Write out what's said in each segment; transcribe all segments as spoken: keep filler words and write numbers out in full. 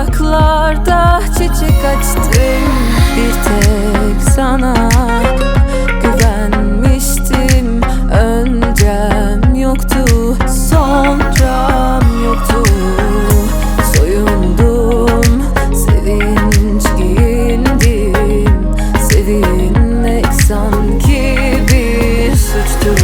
duraklarda çiçek açtım. Bir tek sana güvenmiştim. Öncem yoktu, sonram yoktu. Soyundum, sevinç giyindim. Sevinmek sanki bir suçtu.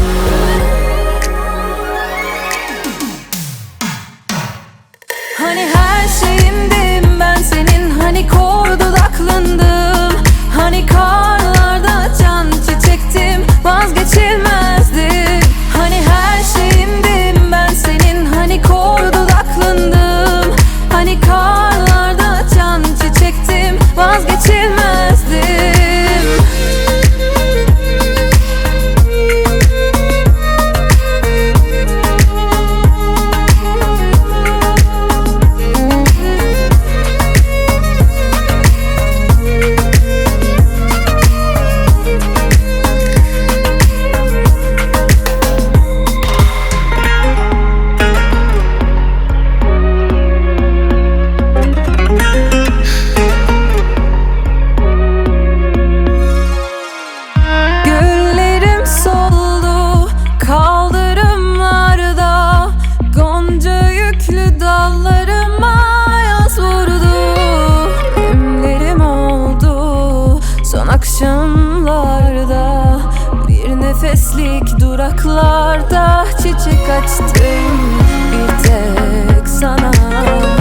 Hani her şeyimdim ben senin, hani kor dudaklındım. Hani karlarda açan çiçektim, vazgeçilmezdim. Hani her şeyimdim ben senin, hani kor dudaklındım. Hani karlarda açan çiçektim, vazgeçilmezdim. Akşamlarda bir nefeslik duraklarda çiçek açtım. Bir tek sana